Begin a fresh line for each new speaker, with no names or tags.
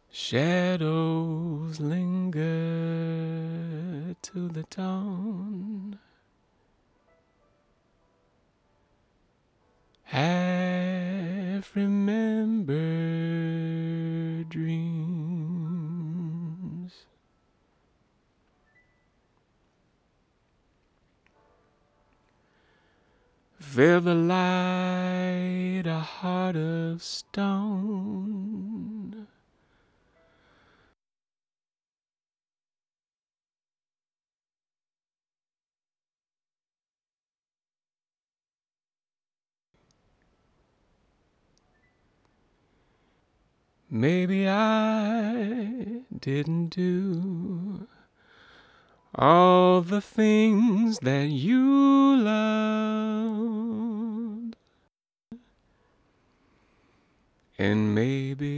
Shadows linger to the dawn. Half remembered dreams. Fill the light a heart of stone. Maybe I didn't do all the things that you loved, and maybe